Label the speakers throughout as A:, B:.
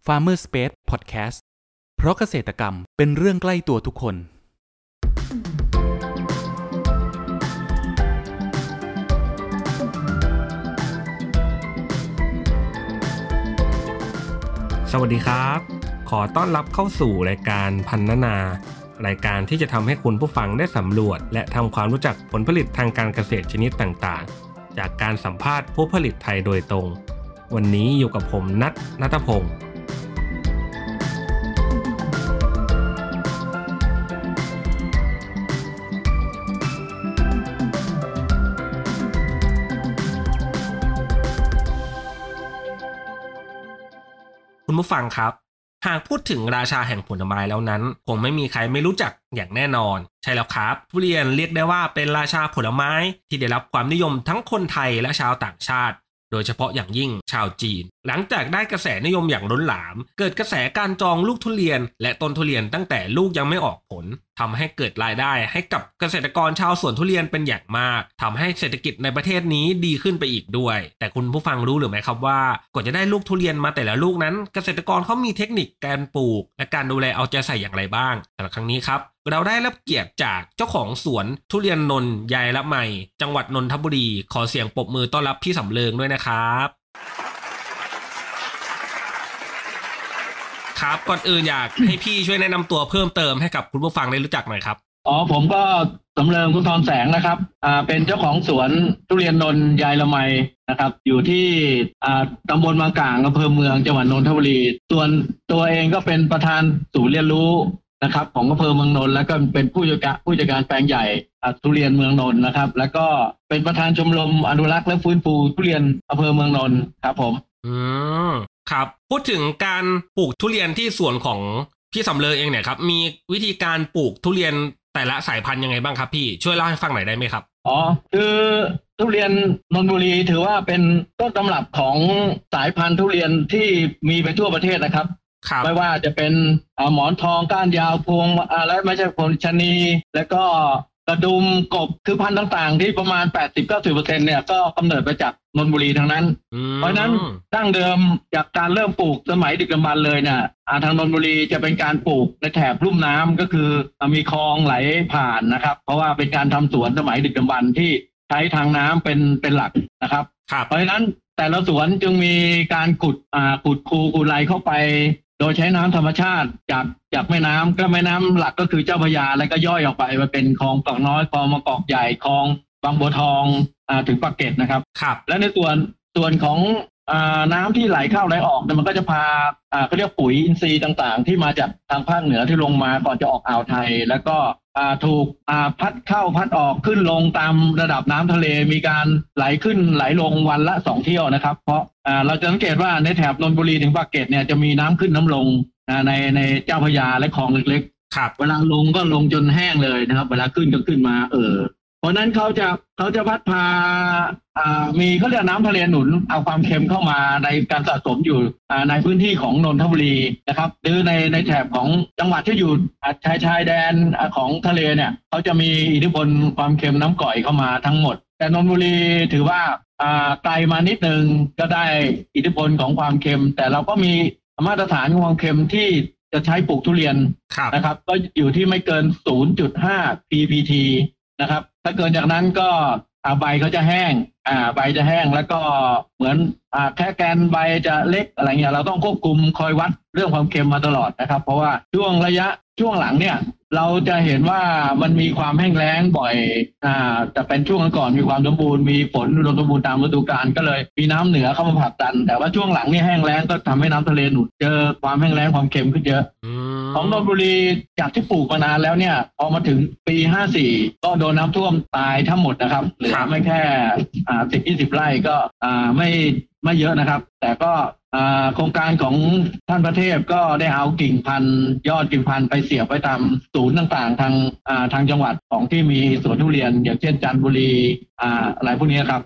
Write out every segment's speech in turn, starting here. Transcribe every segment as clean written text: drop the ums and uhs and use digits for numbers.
A: Farmer Space Podcast เพราะเกษตรกรรมเป็นเรื่องใกล้ตัวทุกคน
B: สวัสดีครับขอต้อนรับเข้าสู่รายการพันนานารายการที่จะทำให้คุณผู้ฟังได้สำรวจและทำความรู้จักผลผลิตทางการเกษตรชนิดต่างๆจากการสัมภาษณ์ผู้ผลิตไทยโดยตรงวันนี้อยู่กับผมณัฐพงศ์คุณผู้ฟังครับหากพูดถึงราชาแห่งผลไม้แล้วนั้นคงไม่มีใครไม่รู้จักอย่างแน่นอนใช่แล้วครับทุเรียนเรียกได้ว่าเป็นราชาผลไม้ที่ได้รับความนิยมทั้งคนไทยและชาวต่างชาติโดยเฉพาะอย่างยิ่งชาวจีนหลังจากได้กระแสนิยมอย่างล้นหลามเกิดกระแสการจองลูกทุเรียนและต้นทุเรียนตั้งแต่ลูกยังไม่ออกผลทำให้เกิดรายได้ให้กับเกษตรกรชาวสวนทุเรียนเป็นอย่างมากทำให้เศรษฐกิจในประเทศนี้ดีขึ้นไปอีกด้วยแต่คุณผู้ฟังรู้หรือไม่ครับว่ากว่าจะได้ลูกทุเรียนมาแต่ละลูกนั้นเกษตรกรเขามีเทคนิคการปลูกและการดูแลเอาใจใส่อย่างไรบ้างสำหรับครั้งนี้ครับเราได้รับเกียรติจากเจ้าของสวนทุเรียนนนท์ยายละไมจังหวัดนนทบุรีขอเสียงปรบมือต้อนรับพี่สำเริงด้วยนะครับครับก่อนอื่นอยากให้พี่ช่วยแนะนำตัวเพิ่มเติมให้กับคุณผู้ฟังได้รู้จักหน่อยครับ
C: ผมก็สำเริงคุณทองแสงนะครับเป็นเจ้าของสวนทุเรียนนนท์ยายละไมนะครับอยู่ที่ตำบลบางกลางอำเภอเมืองจังหวัดนนทบุรีส่วนตัวเองก็เป็นประธานศูนย์เรียนรู้นะครับของอำเภอเมืองนนท์แล้วก็เป็นผู้จัดการแปลงใหญ่ทุเรียนเมืองนนท์นะครับแล้วก็เป็นประธานชมรมอนุรักษ์และฟื้นฟูทุเรียนอำเภอเมืองนนท์ครับผม
B: ครับพูดถึงการปลูกทุเรียนที่สวนของพี่สำเริงเองเนี่ยครับมีวิธีการปลูกทุเรียนแต่ละสายพันธุ์ยังไงบ้างครับพี่ช่วยเล่าให้ฟังหน่อยได้ไหมครับ
C: คือทุเรียนนนทบุรีถือว่าเป็นต้นตำรับของสายพันธุ์ทุเรียนที่มีไปทั่วประเทศนะครับไม่ว่าจะเป็นหมอนทองก้านยาวพวงและไม่ใช่พวงชะนีแล้วก็กระดุมกบคือพันธุ์ต่างๆที่ประมาณ 80-90% เนี่ยก็กำเนิดมาจากนนทบุรีทั้งนั้นเพราะนั้นดั้งเดิมจากการเริ่มปลูกสมัยดึกดำบรรพ์เลยเนี่ยทางนนทบุรีจะเป็นการปลูกในแถบลุ่มน้ำก็คือมีคลองไหลผ่านนะครับเพราะว่าเป็นการทำสวนสมัยดึกดำบรรพ์ที่ใช้ทางน้ำเป็นหลักนะครับเพราะฉะนั้นแต่ละสวนจึงมีการขุดคูขุดไหลเข้าไปโดยใช้น้ำธรรมชาติจากแม่น้ำก็แม่น้ำหลักก็คือเจ้าพระยาแล้วก็ย่อยออกไปมาเป็นคลองกอกน้อยคลองมะกอกใหญ่คลองบางบัวทองถึงปากเกร็ดนะครับและในส่วนของน้ำที่ไหลเข้าไหลออกเนี่ยมันก็จะพาเขาเรียกปุ๋ยอินทรีย์ต่างๆที่มาจากทางภาคเหนือที่ลงมาก่อนจะออกอ่าวไทยแล้วก็ถูกพัดเข้าพัดออกขึ้นลงตามระดับน้ำทะเลมีการไหลขึ้นไหลลงวันละ2เที่ยวนะครับเพราะเราจะสังเกตว่าในแถบนนทบุรีถึงปากเกร็ดเนี่ยจะมีน้ำขึ้นน้ำลงในเจ้าพระยาและคลองเล็กๆเวลาลงก็ลงจนแห้งเลยนะครับเวลาขึ้นก็ขึ้นมาเพราะนั้นเขาจะพัดพามีเขาเรียกน้ำทะเลหนุนเอาความเค็มเข้ามาในการสะสมอยู่ในพื้นที่ของนนทบุรีนะครับหรือในแถบของจังหวัดที่อยู่ชายแดนของทะเลเนี่ยเขาจะมีอิทธิพลความเค็มน้ำก่อยเข้ามาทั้งหมดแต่นนทบุรีถือว่าไกลมานิดนึงก็ได้อิทธิพลของความเค็มแต่เราก็มีมาตรฐานความเค็มที่จะใช้ปลูกทุเรียนนะครับก็อยู่ที่ไม่เกิน 0.5 ppT นะครับถ้าเกินจากนั้นก็ใบเขาจะแห้งใบจะแห้งแล้วก็เหมือนแค่แกนใบจะเล็กอะไรเงี้ยเราต้องควบคุมคอยวัดเรื่องความเค็มมาตลอดนะครับเพราะว่าช่วงหลังเนี่ยเราจะเห็นว่ามันมีความแห้งแล้งบ่อยแต่เป็นช่วงก่อนมีความสมบูรณ์มีฝนอุดมสมบูรณ์ตามฤดูกาลก็เลยมีน้ำเหนือเข้ามาผลักดันแต่ว่าช่วงหลังนี่แห้งแล้งก็ทำให้น้ำทะเลหนุนเจอความแห้งแล้งความเค็มขึ้นเยอะของนนทบุรีจากที่ปลูกมานานแล้วเนี่ยพอมาถึงปี54ก็โดนน้ำท่วมตายทั้งหมดนะครับเหลือไม่แค่10-20 ไร่ก็ไม่เยอะนะครับแต่ก็โครงการของท่านพระเทพก็ได้เอากิ่งพันธุ์ยอดกิ่งพันธุ์ไปเสียบไว้ตามศูนย์ต่างๆทางจังหวัดของที่มีสวนทุเรียนอย่างเช่นจันทบุรีอะไรพวกนี้ครับ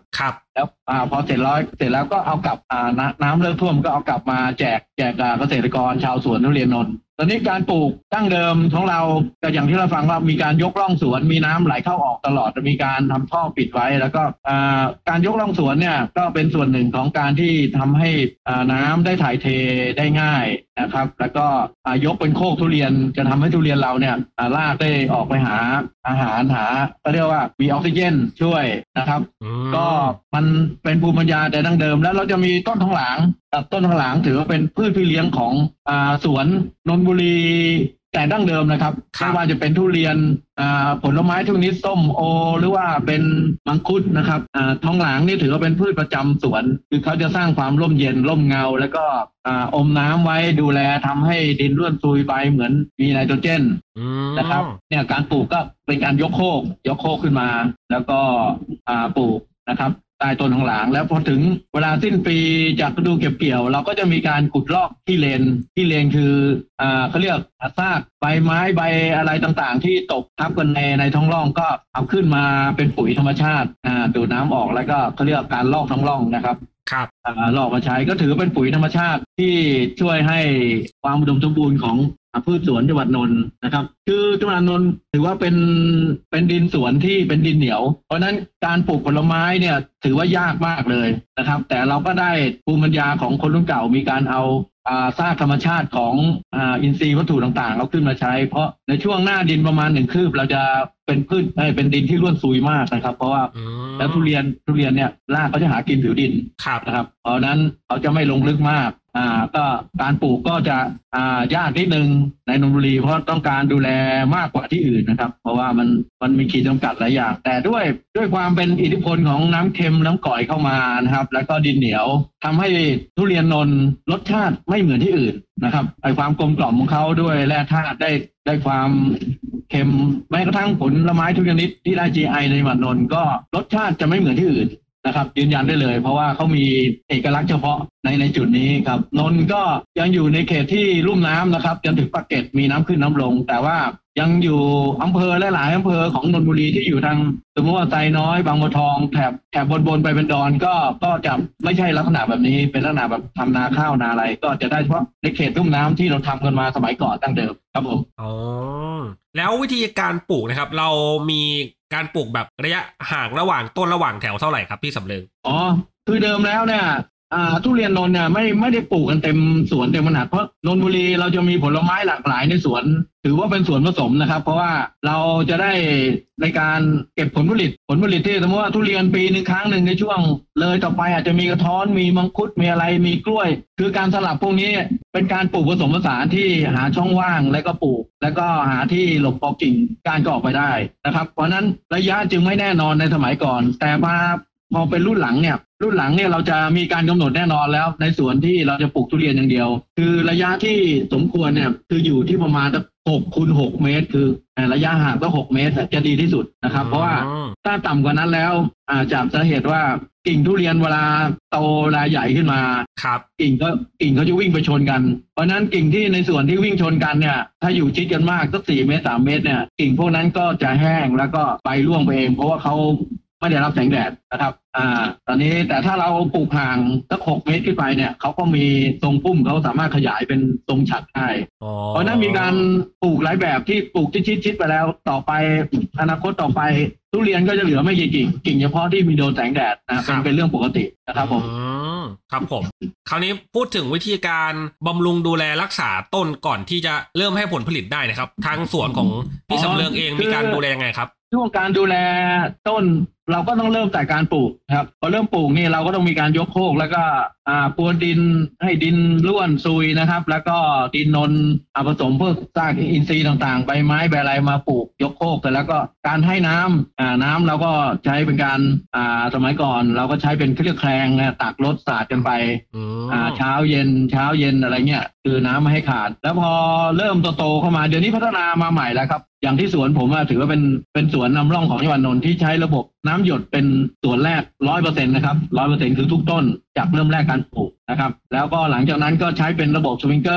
C: แล้วพอเสร็จแล้วก็เอากลับน้ำเลิกท่วมก็เอากลับมาแจกเกษตรกรชาวสวนทุเรียนนนท์ตอนนี้การปลูกดั้งเดิมของเราก็อย่างที่เราฟังว่ามีการยกร่องสวนมีน้ำไหลเข้าออกตลอดมีการทำท่อปิดไว้แล้วก็การยกร่องสวนเนี่ยก็เป็นส่วนหนึ่งของการที่ทำให้น้ำได้ถ่ายเทได้ง่ายนะครับแล้วก็ยกเป็นโคกทุเรียนจะทำให้ทุเรียนเราเนี่ยรากได้ออกไปหาอาหารก็เรียกว่ามีออกซิเจนช่วยนะครับก็มันเป็นภูมิปัญญาแต่ดั้งเดิมแล้วเราจะมีต้นทองหลางต้นทองหลางถือว่าเป็นพืชพี่เลี้ยงของสวนนนทบุรีแต่ดั้งเดิมนะครับไม่ว่าจะเป็นทุเรียนผลไม้ทุกชนิดส้มโอหรือว่าเป็นมังคุดนะครับทองหลางนี่ถือว่าเป็นพืชประจำสวนคือเขาจะสร้างความร่มเย็นร่มเงาแล้วก็อมน้ำไว้ดูแลทำให้ดินร่วนซุยไปเหมือนมีไนโตรเจนนะครับเนี่ยการปลูกก็เป็นการยกโคกขึ้นมาแล้วก็ปลูกนะครับใต้ต้นทองหลางแล้วพอถึงเวลาสิ้นปีจากฤดูเก็บเกี่ยวเราก็จะมีการขุดลอกที่เลนคือเขาเรียกซากใบไม้ใบอะไรต่างๆที่ตกทับกันในท้องร่องก็เอาขึ้นมาเป็นปุ๋ยธรรมชาติดูดน้ำออกแล้วก็เขาเรียกการลอกท้องร่องนะครับลอกมาใช้ก็ถือเป็นปุ๋ยธรรมชาติที่ช่วยให้ความอุดมสมบูรณ์ของพืชสวนจังหวัดนนท์นะครับคือจังหวัดนนท์ถือว่าเป็นดินสวนที่เป็นดินเหนียวเพราะฉะนั้นการปลูกผลไม้เนี่ยถือว่ายากมากเลยนะครับแต่เราก็ได้ภูมิปัญญาของคนรุ่นเก่ามีการเอาซากธรรมชาติของอินทรีย์วัตถุต่างๆเราขึ้นมาใช้เพราะในช่วงหน้าดินประมาณ1 คืบเราจะเป็นพืชเป็นดินที่ร่วนซุยมากนะครับเพราะว่าแล้วทุเรียนเนี่ยรากเขาจะหากินผิวดินนะครับเพราะนั้นเขาจะไม่ลงลึกมากก็การปลูกก็จะยากนิดนึงในนนทบุรีเพราะต้องการดูแลมากกว่าที่อื่นนะครับเพราะว่ามันมีขีดจำกัดหลายอย่างแต่ด้วยความเป็นอิทธิพลของน้ำเค็มน้ำก่อยเข้ามานะครับแล้วก็ดินเหนียวทำให้ทุเรียนนนท์รสชาติไม่เหมือนที่อื่นนะครับไอ้ความกลมกล่อมของเขาด้วยแร่ธาตุได้ความเค็มแม้กระทั่งผลไม้ทุกชนิดที่ได้ GI ในจังหวัดนนท์ก็รสชาติจะไม่เหมือนที่อื่นนะครับยืนยันได้เลยเพราะว่าเขามีเอกลักษณ์เฉพาะในจุดนี้ครับนนท์ก็ยังอยู่ในเขตที่ลุ่มน้ำนะครับจนถึงปากเกร็ดมีน้ำขึ้นน้ำลงแต่ว่ายังอยู่อำเภอหลายอำเภอของนนทบุรีที่อยู่ทางสมมติว่าไซน้อยบางบัวทองแถบบนไปเป็นดอนก็จะไม่ใช่ลักษณะแบบนี้เป็นลักษณะแบบทำนาข้าวนาอะไรก็จะได้เฉพาะในเขตลุ่มน้ำที่เราทำกันมาสมัยก่อนตั้งเดิมครับผม
B: แล้ววิธีการปลูกนะครับเรามีการปลูกแบบระยะห่างระหว่างต้นระหว่างแถวเท่าไหร่ครับพี่สำเริง
C: คือเดิมแล้วเนี่ยทุเรียนนนท์เนี่ยไม่ได้ปลูกกันเต็มสวนเต็มขนาดเพราะนนทบุรีเราจะมีผลไม้หลากหลายในสวนถือว่าเป็นสวนผสมนะครับเพราะว่าเราจะได้ในการเก็บผลผลิตที่สมมติว่าทุเรียนปีนึงครั้งหนึ่งในช่วงเลยต่อไปอาจจะมีกระท้อนมีมังคุดมีอะไรมีกล้วยคือการสลับพวกนี้เป็นการปลูกผสมผสานที่หาช่องว่างแล้วก็ปลูกแล้วก็หาที่หลบพอกิ่งการก็ออกไปได้นะครับเพราะนั้นระยะจึงไม่แน่นอนในสมัยก่อนแต่พอเป็นรุ่นหลังเนี่ยเราจะมีการกำหนดแน่นอนแล้วในสวนที่เราจะปลูกทุเรียนอย่างเดียวคือระยะที่สมควรเนี่ยคืออยู่ที่ประมาณ6 คูณ 6 เมตรคือระยะห่างก็6 เมตรจะดีที่สุดนะครับเพราะว่าถ้าต่ำกว่านั้นแล้วจากสาเหตุว่ากิ่งทุเรียนเวลาโตเวลาใหญ่ขึ้นมากิ่งเขาจะวิ่งไปชนกันเพราะนั้นกิ่งที่ในส่วนที่วิ่งชนกันเนี่ยถ้าอยู่ชิดกันมากสัก4 เมตร 3 เมตรเนี่ยกิ่งพวกนั้นก็จะแห้งแล้วก็ใบร่วงไปเองเพราะว่าเขาไม่ได้รับแสงแดดนะครับตอนนี้แต่ถ้าเราปลูกห่างสัก6 เมตรขึ้นไปเนี่ยเขาก็มีทรงพุ่มเขาสามารถขยายเป็นทรงฉัตรได้เพราะนั้นมีการปลูกหลายแบบที่ปลูกชิดไปแล้วต่อไปอนาคตต่อไปทุเรียนก็จะเหลือไม่กี่กิ่งเฉพาะที่มีโดนแสงแดดนะเป็นเรื่องปกตินะครับผม
B: ครับผมคราวนี้พูดถึงวิธีการบำรุงดูแลรักษาต้นก่อนที่จะเริ่มให้ผลผลิตได้นะครับทางสวนของพี่สำเริงเองมีการดูแลยังไงครับ
C: ช่วงการดูแลต้นเราก็ต้องเริ่มแต่การปลูกครับพอเริ่มปลูกนี่เราก็ต้องมีการยกโคกแล้วก็พรวนดินให้ดินร่วนซุยนะครับแล้วก็ดินนนผสมพวกซากอินทรีย์ต่างๆใบไม้ใบอะไรมาปลูกยกโคกแต่แล้วก็การให้น้ำเราก็ใช้เป็นการสมัยก่อนเราก็ใช้เป็นเครื่องแคลงตักรถสาดกันไปเช้าเย็นอะไรเงี้ยคือน้ำไม่ให้ขาดแล้วพอเริ่มโตเข้ามาเดี๋ยวนี้พัฒนามาใหม่แล้วครับอย่างที่สวนผมถือว่าเป็นสวนนำร่องของจังหวัดนนท์ที่ใช้ระบบน้ำหยดเป็นส่วนแรก 100% นะครับ 100% คือทุกต้นจากเริ่มแรกการปลูกนะครับแล้วก็หลังจากนั้นก็ใช้เป็นระบบสปริงเกอร์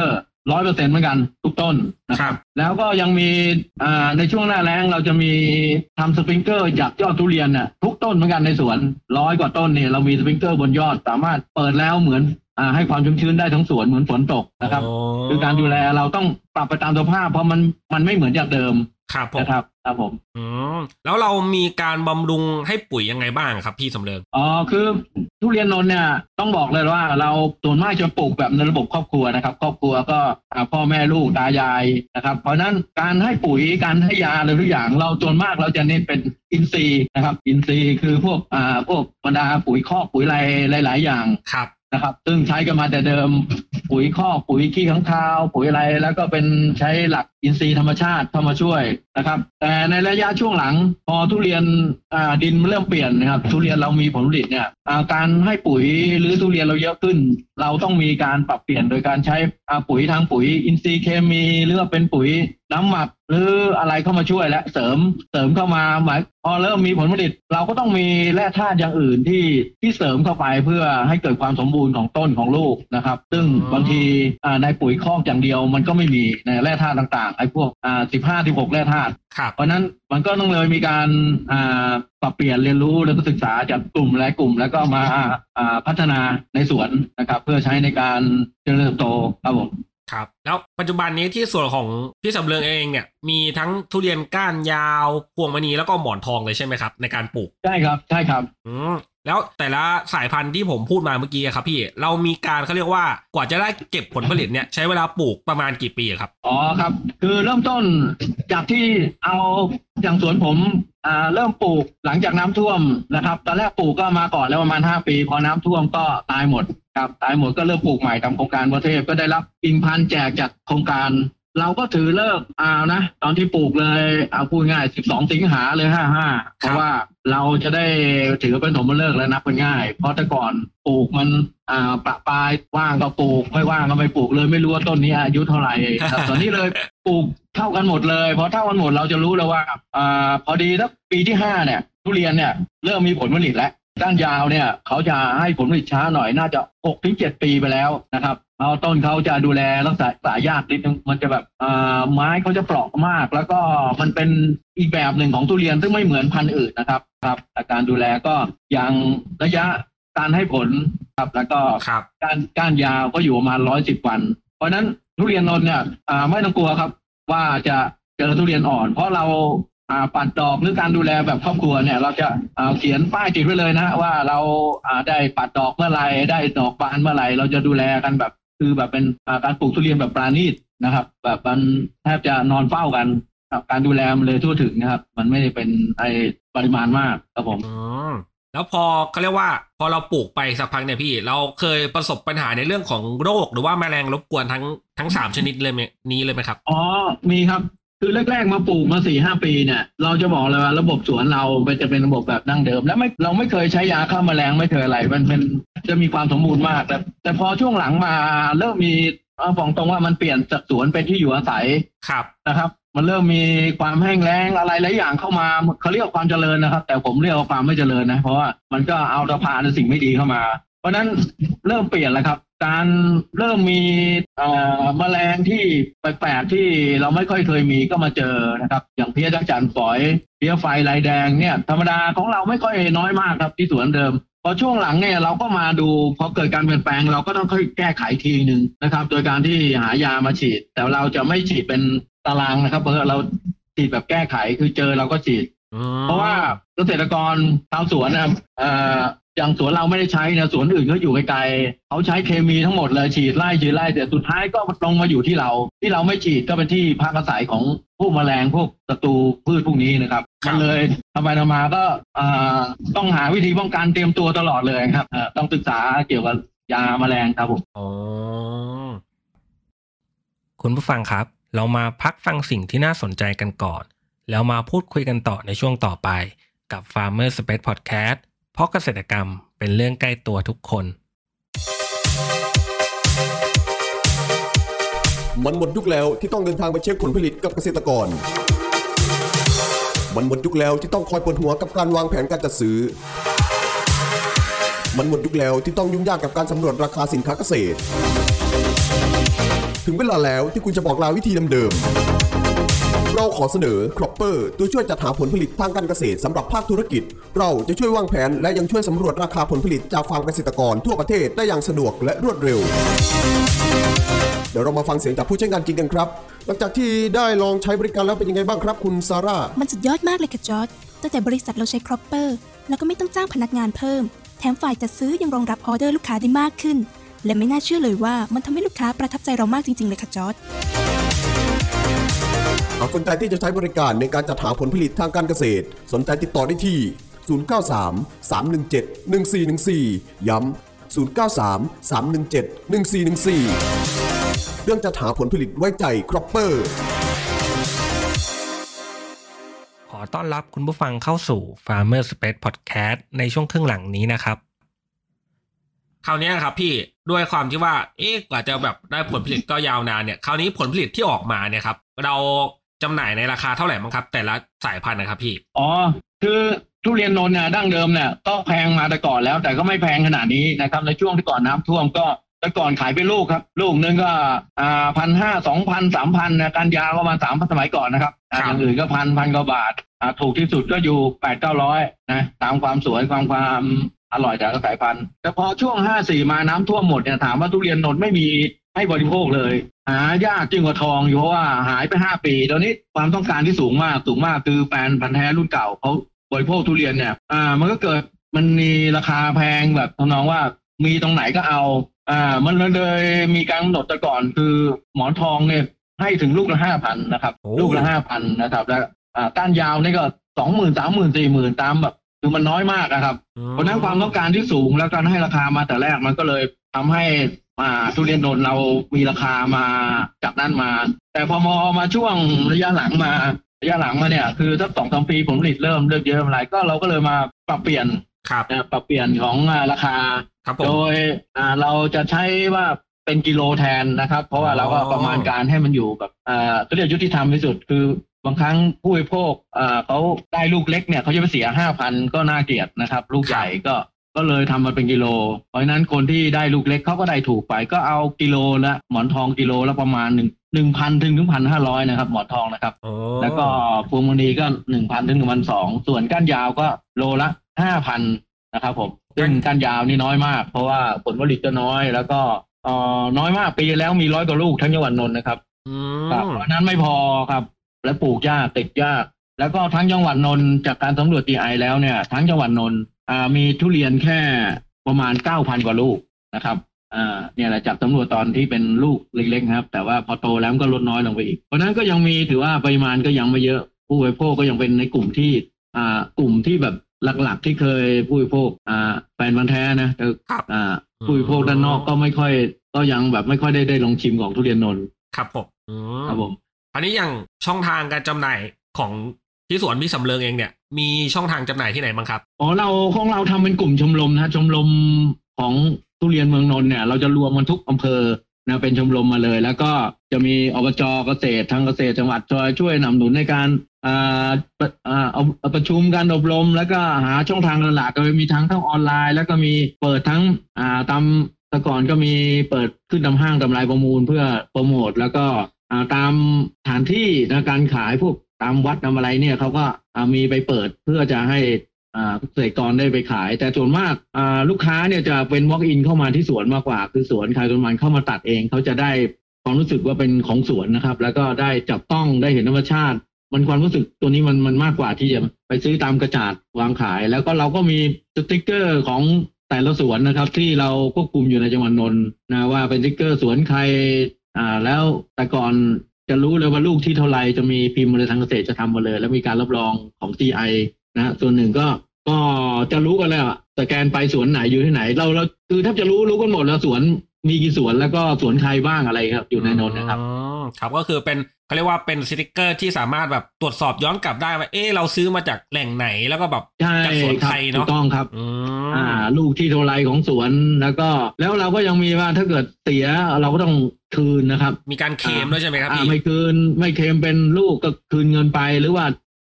C: 100%เหมือนกันทุกต้นนะครับแล้วก็ยังมีในช่วงหน้าแล้งเราจะมีทำสปริงเกอร์จากยอดทุเรียนน่ะทุกต้นเหมือนกันในสวน100 กว่าต้นเนี่ยเรามีสปริงเกอร์บนยอดสามารถเปิดแล้วเหมือนให้ความชุ่มชื้นได้ทั้งสวนเหมือนฝนตกนะครับคือการดูแลเราต้องปรับไปตามสภาพเพราะมันไม่เหมือนจากเดิมครับผม
B: แล้วเรามีการบำรุงให้ปุ๋ยยังไงบ้างครับพี่สำเริง
C: คือทุเรียนนนท์เนี่ยต้องบอกเลยว่าเราส่วนมากจะปลูกแบบในระบบครอบครัวนะครับครอบครัวก็พ่อแม่ลูกตายายนะครับเพราะนั้นการให้ปุ๋ยการให้ยาอะไรทุกอย่างเราส่วนมากเราจะเน้นเป็นอินทรีย์นะครับอินทรีย์คือพวกบรรดาปุ๋ยคอกปุ๋ยอะไรหลายๆอย่างนะครับซึ่งใช้กันมาแต่เดิมปุ๋ยคอกปุ๋ยขี้ค้างคาวปุ๋ยอะไรแล้วก็เป็นใช้หลักอินทรีย์ธรรมชาติเข้ามาช่วยนะครับแต่ในระยะช่วงหลังพอทุเรียนดินเริ่มเปลี่ยนนะครับทุเรียนเรามีผลผลิตเนี่ยการให้ปุ๋ยหรือทุเรียนเราเยอะขึ้นเราต้องมีการปรับเปลี่ยนโดยการใช้ปุ๋ยทางปุ๋ยอินทรีย์เคมีหรือว่าเป็นปุ๋ยน้ำหมักหรืออะไรเข้ามาช่วยและเสริมเข้ามาหมายพอเริ่มมีผลผลิตเราก็ต้องมีแร่ธาตุอย่างอื่นที่เสริมเข้าไปเพื่อให้เกิดความสมบูรณ์ของต้นของลูกนะครับซึ่งบางทีในปุ๋ยคอกอย่างเดียวมันก็ไม่มีในแร่ธาตุต่างๆไอ้พวก15-16แร่ธาตุเพราะนั้นมันก็ต้องเลยมีการปรับเปลี่ยนเรียนรู้แล้วก็ศึกษาจากกลุ่มหลายกลุ่มแล้วก็มาพัฒนาในสวนนะครับเพื่อใช้ในการเจริญเติบโตครับผม
B: ครับแล้วปัจจุบันนี้ที่ส่วนของพี่สำเริงเองเนี่ยมีทั้งทุเรียนก้านยาวพวงมณีแล้วก็หมอนทองเลยใช่ไหมครับในการปลูก
C: ใช่ครับ
B: แล้วแต่ละสายพันธุ์ที่ผมพูดมาเมื่อกี้ครับพี่เรามีการเขาเรียกว่ากว่าจะได้เก็บผลผลิตเนี่ยใช้เวลาปลูกประมาณกี่ปีครับ
C: ครับคือเริ่มต้นจากที่เอาอย่างสวนผมเริ่มปลูกหลังจากน้ำท่วมนะครับตอนแรกปลูกก็มาก่อนแล้วประมาณ5 ปีพอน้ำท่วมก็ตายหมดครับตายหมดก็เริ่มปลูกใหม่ตามโครงการประเทศก็ได้รับกิ่งพันธุ์แจกจากโครงการเราก็ถือเลิกนะตอนที่ปลูกเลยพูดง่าย12 สิงหาเลย55เพราะว่าเราจะได้ถือเป็นสมฤกษ์แล้วนับเป็นง่ายเพราะแต่ก่อนปลูกมันประปรายว่างก็ปลูกไม่ว่างก็ไม่ปลูกเลยไม่รู้ว่าต้นนี้อายุเท่าไหร่ตอนนี้เลยปลูกเท่ากันหมดเลยพอเท่ากันหมดเราจะรู้แล้วว่าพอดีแล้วปีที่5เนี่ยทุเรียนเนี่ยเริ่มมีผลผลิตแล้วก้านยาวเนี่ยเขาจะให้ผลผลิตช้าหน่อยน่าจะ 6-7 ปีไปแล้วนะครับเอาต้นเขาจะดูแลรักษายากนิดนึงมันจะแบบไม้เขาจะเปราะมากแล้วก็มันเป็นอีกแบบหนึ่งของทุเรียนซึ่งไม่เหมือนพันธุ์อื่นนะครับการดูแลก็อย่างระยะการให้ผลครับแล้วก็ก้านยาวก็อยู่ประมาณ110 วันเพราะนั้นทุเรียนนนท์เนี่ยไม่ต้องกลัวครับว่าจะเจอทุเรียนอ่อนเพราะเราปัดดอกหรือการดูแลแบบครอบครัวเนี่ยเราจะเขียนป้ายติดไว้เลยนะว่าเราได้ปัดดอกเมื่อไรได้ดอกบานเมื่อไรเราจะดูแลกันแบบคือแบบเป็นการปลูกทุเรียนแบบปราณีตนะครับแบบมันแทบจะนอนเฝ้ากันการดูแลมันเลยทั่วถึงนะครับมันไม่ได้เป็นปริมาณมากครับผม
B: แล้วพอเขาเรียกว่าพอเราปลูกไปสักพักเนี่ยพี่เราเคยประสบปัญหาในเรื่องของโรคหรือว่าแมลงรบกวนทั้ง3 ชนิดเลยไหมครับ
C: มีครับคือแรกๆมาปลูกมา 4-5 ปีเนี่ยเราจะบอกเลยว่าระบบสวนเราจะเป็นระบบแบบดั้งเดิมและเราไม่เคยใช้ยาฆ่าแมลงไม่เคยอะไรมันเป็นจะมีความสมบูรณ์มากแต่พอช่วงหลังมาเริ่มมีบอกตรงว่ามันเปลี่ยนจากสวนเป็นที่อยู่อาศัยนะครับมันเริ่มมีความแห้งแล้งอะไรหลายอย่างเข้ามาเขาเรียกความเจริญนะครับแต่ผมเรียกว่าความไม่เจริญนะเพราะว่ามันก็เอาตะพานสิ่งไม่ดีเข้ามาเพราะนั้นเริ่มเปลี่ยนแล้วครับการเริ่มมีแมลงที่แปลกๆที่เราไม่ค่อยเคยมีก็มาเจอนะครับอย่างเพี้ยจักจั่นฝอยเพี้ยไฟลายแดงเนี่ยธรรมดาของเราไม่ค่อยน้อยมากครับที่สวนเดิมพอช่วงหลังเนี่ยเราก็มาดูพอเกิดการเปลี่ยนแปลงเราก็ต้องค่อยแก้ไขทีนึงนะครับโดยการที่หายามาฉีดแต่เราจะไม่ฉีดเป็นตารางนะครับเพราะเราฉีดแบบแก้ไขคือเจอเราก็ฉีดเพราะว่าเกษตรกรชาวสวนนะอย่างสวนเราไม่ได้ใช้นะสวนอื่นเขาอยู่ไกลๆเขาใช้เคมีทั้งหมดเลยฉีดไล่แต่สุดท้ายก็ตรงมาอยู่ที่เราไม่ฉีดก็เป็นที่พักอาศัยของพวกแมลงพวกศัตรูพืชพวกนี้นะครับมันเลยทำไปทำมาก็ต้องหาวิธีป้องกันเตรียมตัวตลอดเลยครับต้องศึกษาเกี่ยวกับยาแมลงครับผม
B: คุณผู้ฟังครับเรามาพักฟังสิ่งที่น่าสนใจกันก่อนแล้วมาพูดคุยกันต่อในช่วงต่อไปกับ Farmer Space Podcast เพราะเกษตรกรรมเป็นเรื่องใกล้ตัวทุกคน
D: มันหมดยุคแล้วที่ต้องเดินทางไปเช็คผลผลิตกับเกษตรกรมันหมดยุคแล้วที่ต้องคอยปวดหัวกับการวางแผนการจัดซื้อมันหมดยุคแล้วที่ต้องยุ่งยากกับการสำรวจราคาสินค้าเกษตรถึงเวลาแล้วที่คุณจะบอกลาวิธีเดิมๆเราขอเสนอ Cropper ตัวช่วยจัดหาผลผลิตทางการเกษตรสำหรับภาคธุรกิจเราจะช่วยวางแผนและยังช่วยสำรวจราคาผลผลิตจากฟาร์มเกษตรกรทั่วประเทศได้อย่างสะดวกและรวดเร็วเดี๋ยวเรามาฟังเสียงจากผู้ใช้งานจริงกันครับหลังจากที่ได้ลองใช้บริการแล้วเป็นยังไงบ้างครับคุณซาร่า
E: มันสุดยอดมากเลยค่ะจอร์จตั้งแต่บริษัทเราใช้ Cropper แล้วก็ไม่ต้องจ้างพนักงานเพิ่มแถมฝ่ายจัดซื้อยังรองรับออเดอร์ลูกค้าได้มากขึ้นและไม่น่าเชื่อเลยว่ามันทำให้ลูกค้าประทับใจเรามากจริงๆเลยค่ะจอร์จ
D: หากสนใจที่จะใช้บริการในการจัดหาผลผลิตทางการเกษตรสนใจติดต่อได้ที่093-317-1414ย้ำ093-317-1414เรื่องจัดหาผลผลิตไว้ใจ Cropper
B: ขอต้อนรับคุณผู้ฟังเข้าสู่ Farmer Space Podcast ในช่วงครึ่งหลังนี้นะครับคราวนี้ครับพี่ด้วยความที่ว่ากว่าจะแบบได้ผลผลิตก็ยาวนานเนี่ยคราวนี้ผลผลิตที่ออกมาเนี่ยครับเราจำหน่ายในราคาเท่าไหร่บ้างครับแต่ละสายพันธุ์นะครับพี่
C: คือทุเรียนนนท์เนี่ยดั้งเดิมเนี่ยก็แพงมาแต่ก่อนแล้วแต่ก็ไม่แพงขนาดนี้นะครับในช่วงที่ก่อนน้ำท่วมก็แต่ก่อนขายเป็นลูกครับลูกนึงก็1,500 2,000 3,000นะการยาวประมาณ 3,000 สมัยก่อนนะครับอย่างอื่นก็พันกว่าบาทถูกที่สุดก็อยู่ 8-900 นะตามความสวยความอร่อยแต่ละสายพันธุ์แต่พอช่วง54มาน้ำท่วมหมดเนี่ยถามว่าทุเรียนนนท์ไม่มีให้บริโภคเลยหายากจริงกว่าทองอยู่เพราะว่าหายไป5ปีตอนนี้ความต้องการที่สูงมากคือแฟนพันธุ์แท้รุ่นเก่าเขาบริโภคทุเรียนเนี่ยมันก็เกิดมันมีราคาแพงแบบทำนองว่ามีตรงไหนก็เอามันเลยมีการกำหนดแต่ก่อนคือหมอนทองเนี่ยให้ถึงลูกละ 5,000 นะครับลูกละ 5,000 นะครับแล้วก้านยาวนี่ก็ 20,000 30,000 40,000ตามแบบคือมันน้อยมากนะครับเพราะนั้นความต้องการที่สูงแล้วการให้ราคามาแต่แรกมันก็เลยทำให้ทุเรียนนนท์เรามีราคามาจากนั้นมาแต่พอมาช่วงระยะหลังมาเนี่ยคือสัก 2-3 ปีผลผลิตเริ่มเยอะอะไรก็เราก็เลยมาปรับเปลี่ยนของราคาโดยเราจะใช้ว่าเป็นกิโลแทนนะครับเพราะว่าเราก็ประมาณการให้มันอยู่แบบตัวเรียกยุติธรรมที่สุดคือบางครั้งผู้บริโภคเขาได้ลูกเล็กเนี่ยเขาจะไปเสีย 5,000 ก็น่าเกลียดนะครับลูกใหญ่ก็เลยทำมาเป็นกิโลเพราะฉะนั้นคนที่ได้ลูกเล็กเขาก็ได้ถูกไปก็เอากิโลละหมอนทองกิโลละประมาณ1,000 ถึง 1,500 นะครับหมอนทองนะครับแล้วก็พวงมณีก็ 1,000 ถึง 1,200 ส่วนก้านยาวก็โลละ 5,000 นะครับผมซึ่งก้านยาวนี่น้อยมากเพราะว่าผลผลิตก็น้อยแล้วก็น้อยมากปีแล้วมี100 กว่าลูกทั้งจังหวัดนนท์นะครับเพราะนั้นไม่พอครับและปลูกยากติดยากแล้วก็ทั้งจังหวัดนนท์จากการสำรวจ GI แล้วเนี่ยทั้งจังหวัดนนท์มีทุเรียนแค่ประมาณ 9,000 กว่าลูกนะครับเนี่ยแหละจากสำรวจตอนที่เป็นลูกเล็กๆครับแต่ว่าพอโตแล้วก็ลดน้อยลงไปอีกเพราะนั้นก็ยังมีถือว่าปริมาณก็ยังไม่เยอะผู้บริโภคก็ยังเป็นในกลุ่มที่แบบหลักๆที่เคยผู้บริโภคแฟนพันธุ์แท้นะแต่ผู้บริโภคด้านนอกก็ไม่ค่อยก็ยังแบบไม่ค่อยได้ลองชิมของทุเรียนนนท์
B: ครับผมอันนี้อย่างช่องทางการจำหน่ายของที่สวนพี่สำเริงเองเนี่ยมีช่องทางจำหน่ายที่ไหนบ้างครับ
C: เราทำเป็นกลุ่มชมรมนะชมรมของทุเรียนเมืองนนท์เนี่ยเราจะรวมกันทุกอำเภอนะเป็นชมรมมาเลยแล้วก็จะมีอบจ.เกษตรทางเกษตรจังหวัดช่วยนำหนุนในการประชุมการอบรมแล้วก็หาช่องทางตลาดโดยมีทั้งออนไลน์แล้วก็มีเปิดทั้งตามแต่ก่อนก็มีเปิดขึ้นตามห้างตามรายประมูลเพื่อโปรโมทแล้วก็ตามสถานที่นะการขายพวกตามวัดตามอะไรเนี่ยเขาก็มีไปเปิดเพื่อจะให้เกษตรกรได้ไปขายแต่ส่วนมากลูกค้าเนี่ยจะเป็น walk in เข้ามาที่สวนมากกว่าคือสวนใครคนมันเข้ามาตัดเองเขาจะได้ความรู้สึกว่าเป็นของสวนนะครับแล้วก็ได้จับต้องได้เห็นธรรมชาติมันความรู้สึกตัวนี้มันมากกว่าที่จะไปซื้อตามกระจาดวางขายแล้วก็เราก็มีสติ๊กเกอร์ของแต่ละสวนนะครับที่เราควบคุมอยู่ในจังหวัดนนท์นะว่าเป็นสติ๊กเกอร์สวนใครแล้วแต่ก่อนจะรู้เลยว่าลูกที่เท่าไรจะมีพิมพ์มาเลยทางเกษตรจะทำมาเลยแล้วมีการรับรองของ GI นะส่วนหนึ่งก็จะรู้กันแล้วแต่แกนไปสวนไหนอยู่ที่ไหนเราคือถ้าจะรู้กันหมดแล้วสวนมีกี่สวนแล้วก็สวนใครบ้างอะไรครับอยู่ในนนท์นะครับ
B: ครับก็คือเป็นเขาเรียกว่าเป็นสติ๊กเกอร์ที่สามารถแบบตรวจสอบย้อนกลับได้ว่าเราซื้อมาจากแหล่งไหนแล้วก็แบบจากสวนใครเนาะ
C: ถูกต้องครับลูกที่เท่าไรของสวนแล้วเราก็ยังมีว่าถ้าเกิดเสียเราก็ต้องคืนนะครับ
B: มีการเคลมด้วยใช่ไหมครับพี่
C: ไม่เคลมเป็นลูกก็คืนเงินไปหรือว่า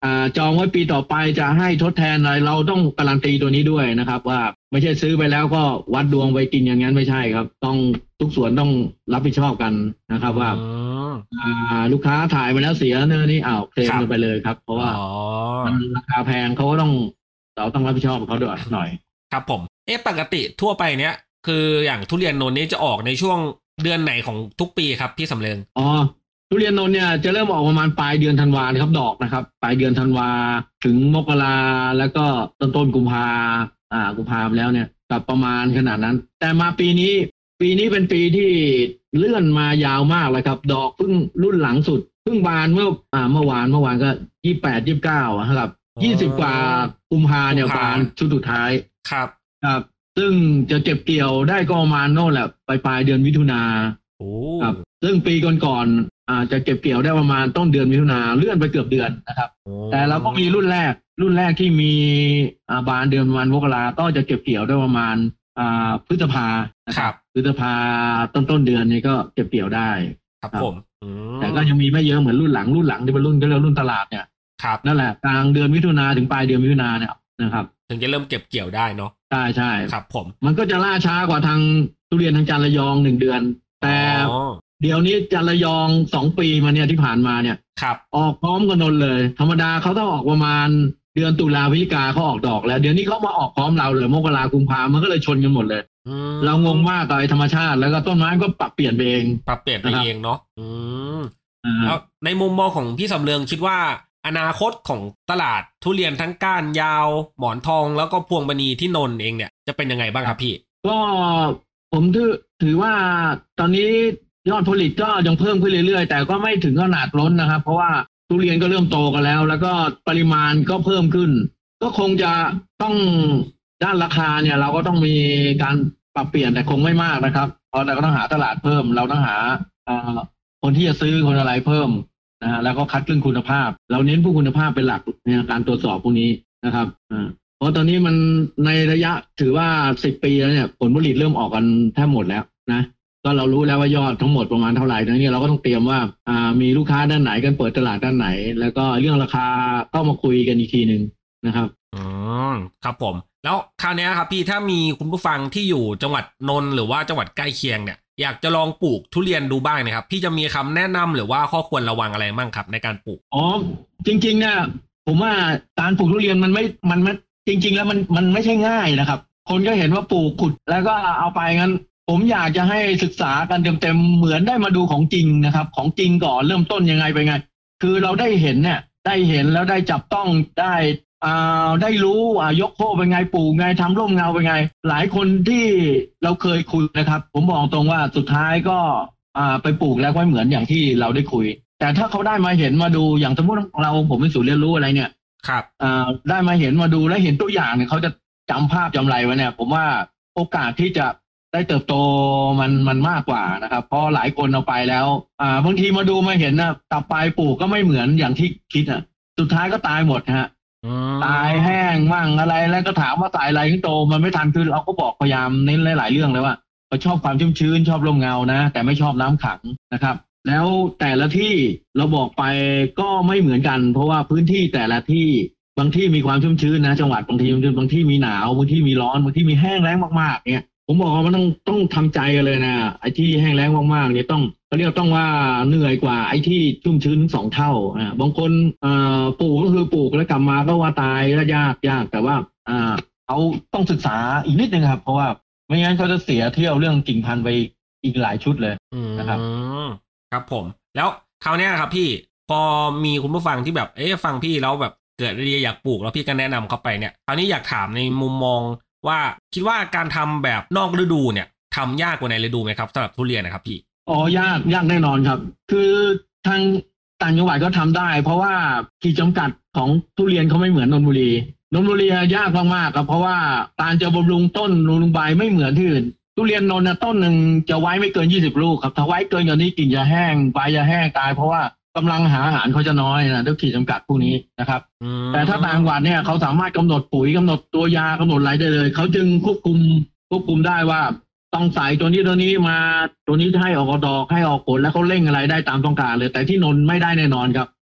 C: จองไว้ปีต่อไปจะให้ทดแทนอะไรเราต้องการันตีตัวนี้ด้วยนะครับว่าไม่ใช่ซื้อไปแล้วก็วัดดวงไปกินอย่างนั้นไม่ใช่ครับต้องทุกส่วนต้องรับผิดชอบกันนะครับว่าลูกค้าถ่ายมาแล้วเสียเนื้อนี่เคลมกันไปเลยครับเพราะว่ามันราคาแพงเขาก็เราต้องรับผิดชอบเขาด้วยหน่อย
B: ครับผมปกติทั่วไปเนี้ยคืออย่างทุเรียนนนท์นี้จะออกในช่วงเดือนไหนของทุกปีครับพี่สำเริง
C: ทุเรียนนนท์เนี่ยจะเริ่มออกประมาณปลายเดือนธันวาครับดอกนะครับปลายเดือนธันวาถึงมกราแล้วก็ต้นกุมภาแล้วเนี่ยกับประมาณขนาดนั้นแต่มาปีนี้เป็นปีที่เลื่อนมายาวมากเลยครับดอกเพิ่งรุ่นหลังสุดเพิ่งบานเมื่อวานก็28 29ครับ20กว่ากุมภาเนี่ยบานชุดสุดท้าย
B: ครับ
C: ซึ่งจะเก็บเกี่ยวได้ก็ประมาณโน่นแหละปลายเดือนมิถุนาครับซึ่งปีก่อนจะเก็บเกี่ยวได้ประมาณต้นเดือนมิถุนาเลื่อนไปเกือบเดือนนะครับแต่เราก็มีรุ่นแรกที่มีบานเดือนวันมกราก็จะเก็บเกี่ยวได้ประมาณพฤษภา
B: นะครับ
C: พฤษภาต้นเดือนนี้ก็เก็บเกี่ยวได้
B: ครับผม
C: แต่ก็ยังมีไม่เยอะเหมือนรุ่นหลังที่เป็นรุ่นก็เรียกรุ่นตลาดเนี่ยนั่นแหละกลางเดือนมิถุนาถึงปลายเดือนมิถุนาเนี่ยนะครับ
B: ถึงจะเริ่มเก็บเกี่ยวได้เนาะ
C: ใช่
B: ครับผม
C: มันก็จะล่าช้ากว่าทางทุเรียนทางจันทร์ระยอง1เดือนแต่เดี๋ยวนี้จันทร์ระยอง2ปีมาเนี่ยที่ผ่านมาเนี่ยออกพร้อมกันนนเลยธรรมดาเขาต้องออกประมาณเดือนตุลาพฤศจิกาเขาออกดอกแล้วเดี๋ยวนี้เขามาออกพร้อมเราเลยมกรากุมภามันก็เลยชนกันหมดเลยเรางงมากกับธรรมชาติแล้วก็ต้นไม้ก็ปรับเปลี่ยนไปเอง
B: เนาะแล้วในมุมมองของพี่สำเริงคิดว่าอนาคตของตลาดทุเรียนทั้งก้านยาวหมอนทองแล้วก็พวงมณีที่นนท์เองเนี่ยจะเป็นยังไงบ้างครับพี่
C: ก็ผมถือว่าตอนนี้ยอดผลิตก็ยังเพิ่มขึ้นเรื่อยๆแต่ก็ไม่ถึงขนาดล้นนะครับเพราะว่าทุเรียนก็เริ่มโตกันแล้วก็ปริมาณก็เพิ่มขึ้นก็คงจะต้องด้านราคาเนี่ยเราก็ต้องมีการปรับเปลี่ยนแต่คงไม่มากนะครับเพราะเราก็ต้องหาตลาดเพิ่มเราต้องหาคนที่จะซื้อคนอะไรเพิ่มนะแล้วก็คัดเรื่องคุณภาพเราเน้นผู้คุณภาพเป็นหลักในการตรวจสอบพวกนี้นะครับเพราะตอนนี้มันในระยะถือว่า10 ปีแล้วเนี่ยผลผลิตเริ่มออกกันแทบหมดแล้วนะก็เรารู้แล้วว่ายอดทั้งหมดประมาณเท่าไหร่ดังนี้เราก็ต้องเตรียมว่ามีลูกค้าด้านไหนกันเปิดตลาดด้านไหนแล้วก็เรื่องราคาต้องมาคุยกันอีกทีนึงนะครับ
B: ครับผมแล้วคราวนี้ครับพี่ถ้ามีคุณผู้ฟังที่อยู่จังหวัดนนท์หรือว่าจังหวัดใกล้เคียงเนี่ยอยากจะลองปลูกทุเรียนดูบ้างนะครับพี่จะมีคำแนะนำหรือว่าข้อควรระวังอะไรบ้างครับในการปลูก
C: จริงๆเนี่ยผมว่าการปลูกทุเรียนมันจริงๆแล้วมันไม่ใช่ง่ายนะครับคนก็เห็นว่าปลูกขุดแล้วก็เอาไปงั้นผมอยากจะให้ศึกษากันเต็มๆเหมือนได้มาดูของจริงนะครับของจริงก่อนเริ่มต้นยังไงไปไงคือเราได้เห็นเนี่ยได้เห็นแล้วได้จับต้องได้รู้ยกโค้เป็นไงปลูกไงทำร่มเงาเป็นไงหลายคนที่เราเคยคุยนะครับผมบอกตรงว่าสุดท้ายก็ไปปลูกแล้วก็เหมือนอย่างที่เราได้คุยแต่ถ้าเขาได้มาเห็นมาดูอย่างสมมติผมเป็นศูนย์เรียนรู้อะไรเนี่ย
B: ครับ
C: ได้มาเห็นมาดูและเห็นตัวอย่างเนี่ยเขาจะจำภาพจำไรไว้เนี่ยผมว่าโอกาสที่จะได้เติบโตมันมากกว่านะครับเพราะหลายคนเอาไปแล้วบางทีมาดูมาเห็นนะกลับไปปลูกก็ไม่เหมือนอย่างที่คิดสุดท้ายก็ตายหมดฮะตายแห้งมั่งอะไรแล้วก็ถามว่าตายอะไรถึงโตมันไม่ทันคือเราก็บอกพยายามเน้นหลายๆเรื่องเลยว่าเขาชอบความชุ่มชื้นชอบร่มเงานะแต่ไม่ชอบน้ำขังนะครับแล้วแต่ละที่เราบอกไปก็ไม่เหมือนกันเพราะว่าพื้นที่แต่ละที่บางที่มีความชุ่มชื้นนะจังหวัดบางที่มีหนาวบางที่มีร้อนบางที่มีแห้งแล้งมากๆเนี่ยผมบอกว่ามันต้องทำใจกันเลยนะไอ้ที่แห้งแล้งมากๆเนี่ยเขาเรียกต้องว่าเหนื่อยกว่าไอ้ที่ชุ่มชื้นถึง2 เท่าบางคนปลูกก็คือปลูกแล้วกลับมาก็ว่าตายแล้วยากแต่ว่าเขาต้องศึกษาอีกนิดนึงครับเพราะว่าไม่งั้นเขาจะเสียเที่ยวเรื่องกิ่งพันธุ์ไปอีกหลายชุดเลยนะครับ
B: ครับผมแล้วคราวนี้ครับพี่พอมีคุณผู้ฟังที่แบบฟังพี่แล้วแบบเกิดไอเดียอยากปลูกแล้วพี่ก็แนะนำเขาไปเนี่ยคราวนี้อยากถามในมุมมองว่าคิดว่าการทำแบบนอกฤดูเนี่ยทำยากกว่าในฤดูไหมครับสำหรับทุเรียนนะครับพี่
C: ยากแน่นอนครับคือทางต่างจังหวัดก็ทำได้เพราะว่าขีดจำกัดของทุเรียนเขาไม่เหมือนนนทบุรียากมากๆครับเพราะว่าการจะบำรุงต้นบำรุงใบไม่เหมือนที่อื่นทุเรียนนนท์ต้นหนึ่งจะไว้ไม่เกิน20 ลูกครับถ้าไว้เกินกว่านี้กิ่งจะแห้งใบจะแห้งตายเพราะว่ากำลังหาอาหารเขาจะน้อยนะด้วยขีดจำกัดพวกนี้นะครับแต่ถ้าต่างจังหวัดเนี่ยเขาสามารถกำหนดปุ๋ยกำหนดตัวยากำหนดอะไรได้เลยเขาจึงควบคุมได้ว่าต้องใส่ตัวนี้มาตัวนี้ให้ออกดอกให้ออกผลแล้วเขาเร่งอะไรได้ตามต้องการเลยแต่ที่นนท์ไม่ได้แน่นอนครับ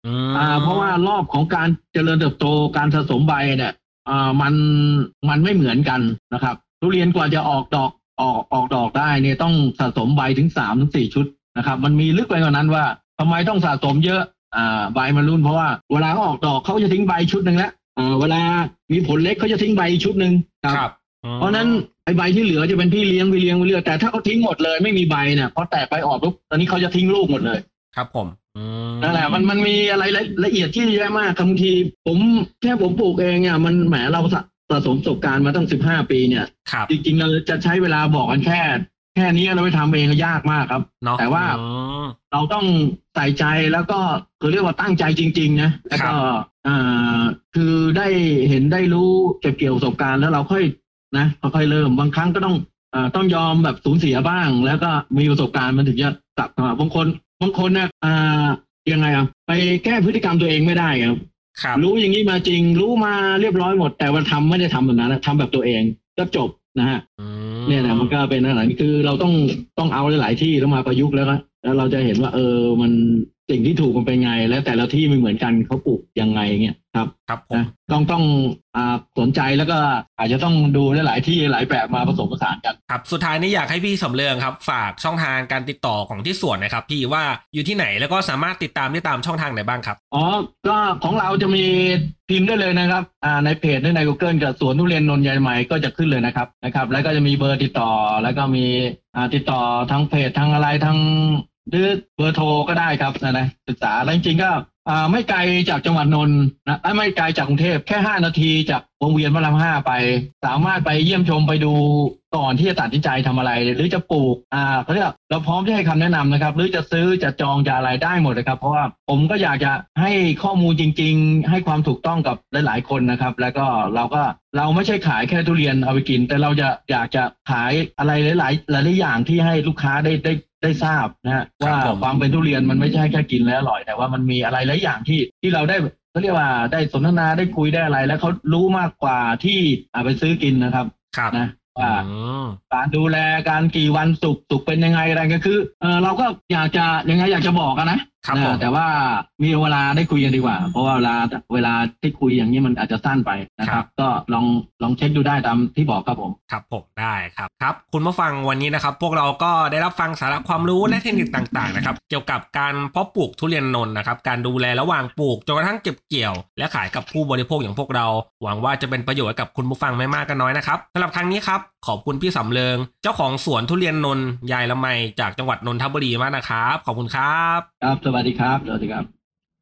C: เพราะว่ารอบของการเจริญเติบโตการสะสมใบเนี่ยมันไม่เหมือนกันนะครับทุเรียนกว่าจะออกดอกได้เนี่ยต้องสะสมใบถึง 3-4 ชุดนะครับมันมีลึกไปกว่านั้นว่าทำไมต้องสะสมเยอะใบมันรุ่นเพราะว่าเวลาออกดอกเขาจะทิ้งใบชุดนึงแล้วเวลามีผลเล็กเขาจะทิ้งใบชุดนึงครับเพราะนั้นไอ้ใบที่เหลือจะเป็นพี่เลี้ยงแต่ถ้าเขาทิ้งหมดเลยไม่มีใบเนี่ยพอแตกใบออกปุ๊บตอนนี้เขาจะทิ้งลูกหมดเลย
B: ครับผม
C: นั่นแหละมันมีอะไรละเอียดที่เยอะมากบางทีผมปลูกเองเนี่ยมันแหมเราสะสมประสบการณ์มาตั้ง15 ปีเนี่ยจริงๆเราจะใช้เวลาบอกกันแค่นี้เราไปทำเองก็ยากมากครับแต่ว่าเราต้องใส่ใจแล้วก็คือเรียกว่าตั้งใจจริงๆนะแล้วก็คือได้เห็นได้รู้เก็บเกี่ยวประสบการณ์แล้วเราค่อยเริ่มบางครั้งก็ต้องยอมแบบสูญเสียบ้างแล้วก็มีประสบการณ์มันถึงจะกลับมาบางคนเนี่ยยังไงไปแก้พฤติกรรมตัวเองไม่ได้ครับรู้อย่างนี้มาจริงรู้มาเรียบร้อยหมดแต่ว่าไม่ได้ทำแบบนั้นทำแบบตัวเองก็จบนะฮะเนี่ยนะมันก็เป็นอะไรคือเราต้องเอาหลายๆที่แล้วมาประยุกต์แล้วเราจะเห็นว่ามันสิ่งที่ถูกมันเป็นไงแล้วแต่ละที่ไม่เหมือนกันเขาปลูกยังไงเงี้ยครับนะต้องสนใจแล้วก็อาจจะต้องดูหลายที่หลายแบบมาผสมผสานกัน
B: ครับสุดท้ายนี้อยากให้พี่สำเริงครับฝากช่องทางการติดต่อของที่สวนนะครับพี่ว่าอยู่ที่ไหนแล้วก็สามารถติดตามได้ตามช่องทางไหนบ้างครับ
C: ก็ของเราจะมีพิมพ์ได้เลยนะครับในเพจใน Google กับสวนทุเรียนนนท์ใหญ่ใหม่ก็จะขึ้นเลยนะครับแล้วก็จะมีเบอร์ติดต่อแล้วก็มีติดต่อทางเพจทางอะไรทางหรือเบอร์โทรก็ได้ครับนะศึกษาแล้วจริงๆก็ไม่ไกลจากจังหวัดนนท์นะไม่ไกลจากกรุงเทพแค่5 นาทีจากวงเวียนพระราม 5ไปสามารถไปเยี่ยมชมไปดูก่อนที่จะตัดสินใจทำอะไรหรือจะปลูกเขาเรียกเราพร้อมที่ให้คำแนะนำนะครับหรือจะซื้อจะจองจะอะไรได้หมดเลยครับเพราะว่าผมก็อยากจะให้ข้อมูลจริงๆให้ความถูกต้องกับหลายๆคนนะครับแล้วก็เราไม่ใช่ขายแค่ทุเรียนเอาไปกินแต่เราอยากจะขายอะไรหลายอย่างที่ให้ลูกค้าได้ทราบนะฮะว่าความเป็นทุเรียนมันไม่ใช่แค่กินแล้วอร่อยแต่ว่ามันมีอะไรหลายอย่างที่เราได้เขาเรียกว่าได้สนทนาได้คุยได้อะไรแล้วเขารู้มากกว่าที่ไปซื้อกินนะครับนะว่าการดูแลการกี่วันสุกเป็นยังไงอะไรก็คือเราก็อยากจะบอกกันนะแต่ว่ามีเวลาได้คุยกันดีกว่าเพราะว่าเวลาที่คุยอย่างนี้มันอาจจะสั้นไปนะครับก็ลองเช็คดูได้ตามที่บอกครับผม
B: ครับผมได้ครับคุณผู้ฟังวันนี้นะครับพวกเราก็ได้รับฟังสาระความรู้และเทคนิคต่างๆนะครับเกี่ยวกับการเพาะปลูกทุเรียนนนท์นะครับการดูแลระหว่างปลูกจนกระทั่งเก็บเกี่ยวและขายกับผู้บริโภคอย่างพวกเราหวังว่าจะเป็นประโยชน์กับคุณผู้ฟังไม่มากก็น้อยนะครับสำหรับครั้งนี้ครับขอบคุณพี่สำเริงเจ้าของสวนทุเรียนนนท์ยายละไมจากจังหวัดนนทบุรีมากนะครับขอบคุณครับ
C: ครับสวัสดีครับสวัสดีครับ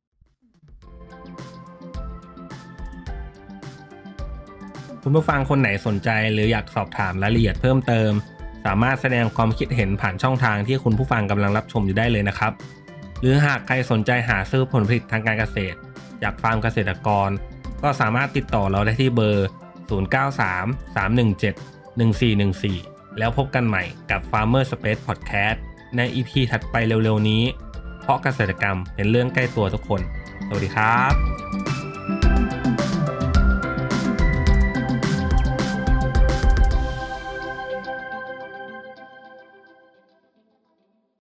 B: คุณผู้ฟังคนไหนสนใจหรืออยากสอบถามรายละเอียดเพิ่มเติมสามารถแสดงความคิดเห็นผ่านช่องทางที่คุณผู้ฟังกำลังรับชมอยู่ได้เลยนะครับหรือหากใครสนใจหาซื้อผลผลิตทางการเกษตรจากฟาร์มเกษตรกรก็สามารถติดต่อเราได้ที่เบอร์0933171414แล้วพบกันใหม่กับ Farmer Space Podcast ใน EP ถัดไปเร็วๆนี้เพราะเกษตรกรรมเป็นเรื่องใกล้ตัวทุกคนสวัสดีครับ